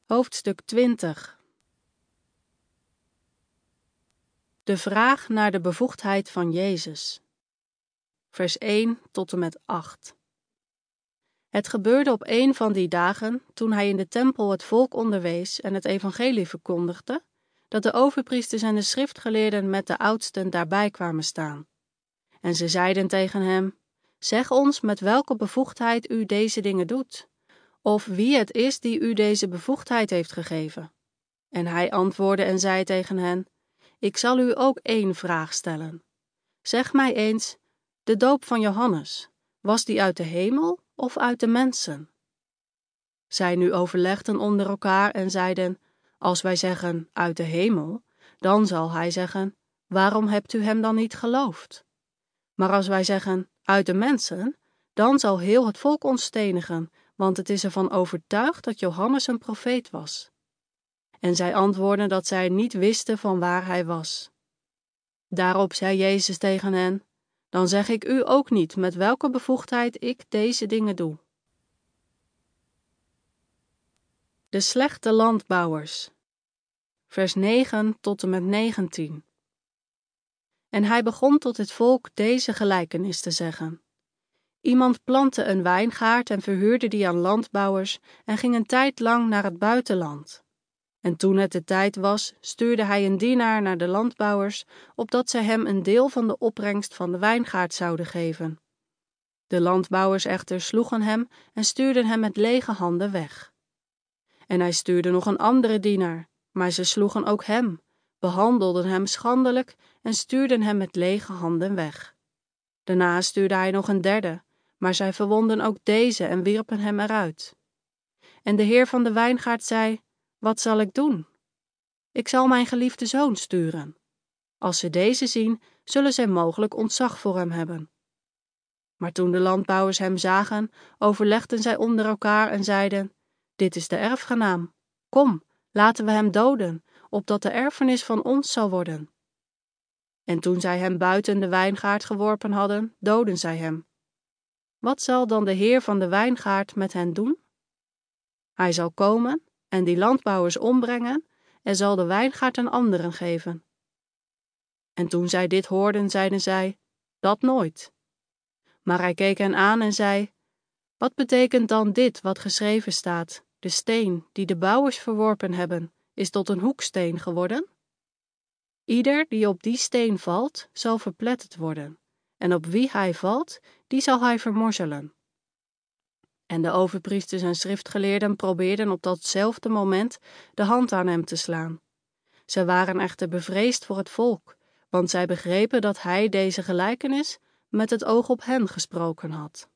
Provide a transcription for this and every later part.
Hoofdstuk 20. De vraag naar de bevoegdheid van Jezus. Vers 1 tot en met 8. Het gebeurde op een van die dagen, toen hij in de tempel het volk onderwees en het evangelie verkondigde, dat de overpriesters en de schriftgeleerden met de oudsten daarbij kwamen staan. En ze zeiden tegen hem: zeg ons met welke bevoegdheid u deze dingen doet, of wie het is die u deze bevoegdheid heeft gegeven. En hij antwoordde en zei tegen hen: ik zal u ook één vraag stellen. Zeg mij eens, de doop van Johannes, was die uit de hemel of uit de mensen? Zij nu overlegden onder elkaar en zeiden: als wij zeggen uit de hemel, dan zal hij zeggen: waarom hebt u hem dan niet geloofd? Maar als wij zeggen uit de mensen, dan zal heel het volk ons stenigen, want het is ervan overtuigd dat Johannes een profeet was. En zij antwoordden dat zij niet wisten van waar hij was. Daarop zei Jezus tegen hen: dan zeg ik u ook niet met welke bevoegdheid ik deze dingen doe. De slechte landbouwers. Vers 9 tot en met 19. En hij begon tot het volk deze gelijkenis te zeggen. Iemand plantte een wijngaard en verhuurde die aan landbouwers en ging een tijd lang naar het buitenland. En toen het de tijd was, stuurde hij een dienaar naar de landbouwers, opdat zij hem een deel van de opbrengst van de wijngaard zouden geven. De landbouwers echter sloegen hem en stuurden hem met lege handen weg. En hij stuurde nog een andere dienaar, maar ze sloegen ook hem, behandelden hem schandelijk en stuurden hem met lege handen weg. Daarna stuurde hij nog een derde, maar zij verwonden ook deze en wierpen hem eruit. En de heer van de wijngaard zei: wat zal ik doen? Ik zal mijn geliefde zoon sturen. Als ze deze zien, zullen zij mogelijk ontzag voor hem hebben. Maar toen de landbouwers hem zagen, overlegden zij onder elkaar en zeiden: dit is de erfgenaam. Kom, laten we hem doden, opdat de erfenis van ons zal worden. En toen zij hem buiten de wijngaard geworpen hadden, doodden zij hem. Wat zal dan de heer van de wijngaard met hen doen? Hij zal komen en die landbouwers ombrengen en zal de wijngaard aan anderen geven. En toen zij dit hoorden, zeiden zij: dat nooit. Maar hij keek hen aan en zei: wat betekent dan dit wat geschreven staat? De steen die de bouwers verworpen hebben, is tot een hoeksteen geworden? Ieder die op die steen valt, zal verpletterd worden, en op wie hij valt, die zal hij vermorzelen. En de overpriesters en schriftgeleerden probeerden op datzelfde moment de hand aan hem te slaan. Zij waren echter bevreesd voor het volk, want zij begrepen dat hij deze gelijkenis met het oog op hen gesproken had.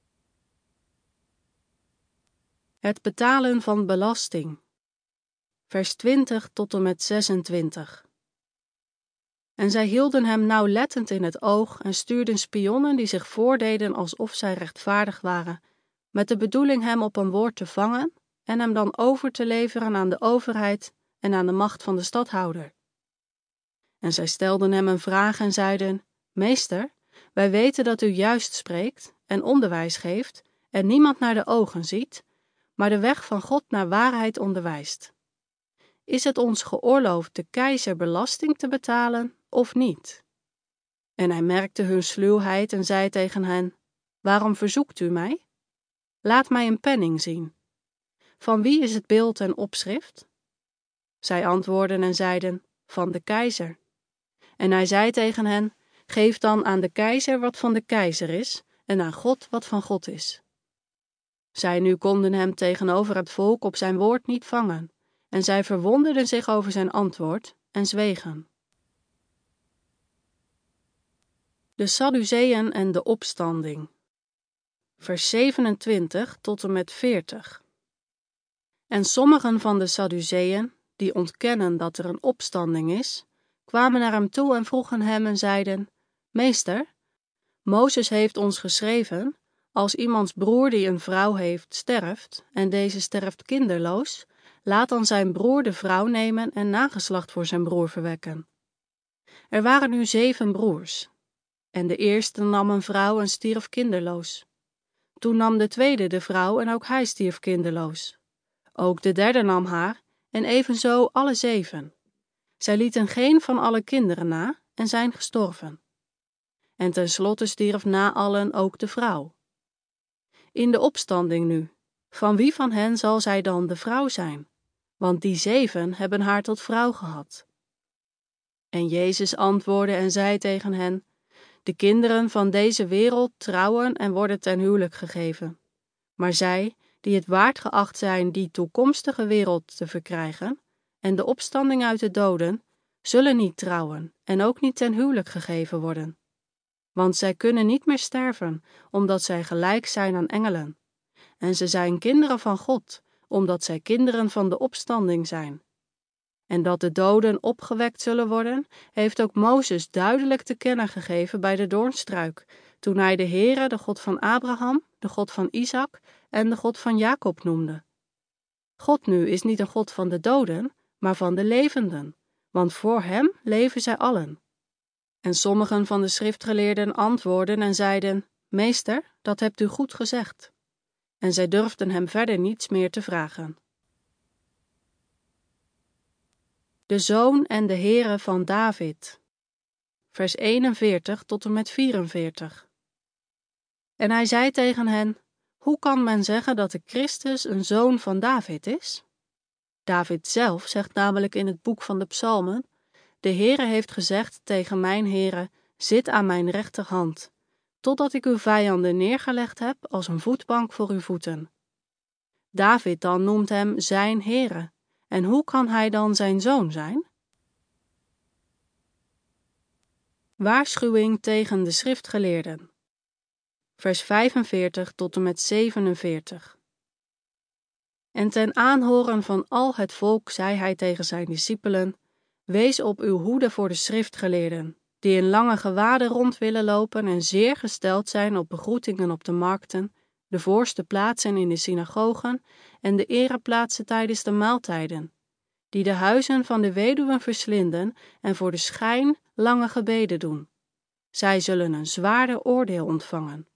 Het betalen van belasting. Vers 20 tot en met 26. En zij hielden hem nauwlettend in het oog en stuurden spionnen die zich voordeden alsof zij rechtvaardig waren, met de bedoeling hem op een woord te vangen en hem dan over te leveren aan de overheid en aan de macht van de stadhouder. En zij stelden hem een vraag en zeiden: meester, wij weten dat u juist spreekt en onderwijs geeft en niemand naar de ogen ziet, maar de weg van God naar waarheid onderwijst. Is het ons geoorloofd de keizer belasting te betalen of niet? En hij merkte hun sluwheid en zei tegen hen: waarom verzoekt u mij? Laat mij een penning zien. Van wie is het beeld en opschrift? Zij antwoordden en zeiden: van de keizer. En hij zei tegen hen: geef dan aan de keizer wat van de keizer is, en aan God wat van God is. Zij nu konden hem tegenover het volk op zijn woord niet vangen, en zij verwonderden zich over zijn antwoord en zwegen. De Sadduceeën en de opstanding. Vers 27 tot en met 40. En sommigen van de Sadduceeën, die ontkennen dat er een opstanding is, kwamen naar hem toe en vroegen hem en zeiden: meester, Mozes heeft ons geschreven: als iemands broer die een vrouw heeft sterft, en deze sterft kinderloos, laat dan zijn broer de vrouw nemen en nageslacht voor zijn broer verwekken. Er waren nu 7 broers, en de eerste nam een vrouw en stierf kinderloos. Toen nam de tweede de vrouw en ook hij stierf kinderloos. Ook de derde nam haar, en evenzo alle 7. Zij lieten geen van alle kinderen na en zijn gestorven. En tenslotte stierf na allen ook de vrouw. In de opstanding nu, van wie van hen zal zij dan de vrouw zijn? Want die 7 hebben haar tot vrouw gehad. En Jezus antwoordde en zei tegen hen: de kinderen van deze wereld trouwen en worden ten huwelijk gegeven. Maar zij, die het waard geacht zijn die toekomstige wereld te verkrijgen, en de opstanding uit de doden, zullen niet trouwen en ook niet ten huwelijk gegeven worden. Want zij kunnen niet meer sterven, omdat zij gelijk zijn aan engelen. En ze zijn kinderen van God, omdat zij kinderen van de opstanding zijn. En dat de doden opgewekt zullen worden, heeft ook Mozes duidelijk te kennen gegeven bij de doornstruik, toen hij de Heere, de God van Abraham, de God van Isaac en de God van Jacob noemde. God nu is niet een God van de doden, maar van de levenden, want voor hem leven zij allen. En sommigen van de schriftgeleerden antwoordden en zeiden: Meester, dat hebt u goed gezegd. En zij durfden hem verder niets meer te vragen. De Zoon en de Heere van David. Vers 41 tot en met 44. En hij zei tegen hen: hoe kan men zeggen dat de Christus een zoon van David is? David zelf zegt namelijk in het boek van de Psalmen: de Heere heeft gezegd tegen mijn Heere: zit aan mijn rechterhand, totdat ik uw vijanden neergelegd heb als een voetbank voor uw voeten. David dan noemt hem zijn Heere. En hoe kan hij dan zijn zoon zijn? Waarschuwing tegen de schriftgeleerden. Vers 45 tot en met 47. En ten aanhoren van al het volk zei hij tegen zijn discipelen: wees op uw hoede voor de schriftgeleerden, die in lange gewaden rond willen lopen en zeer gesteld zijn op begroetingen op de markten, de voorste plaatsen in de synagogen en de ereplaatsen tijdens de maaltijden, die de huizen van de weduwen verslinden en voor de schijn lange gebeden doen. Zij zullen een zwaarder oordeel ontvangen.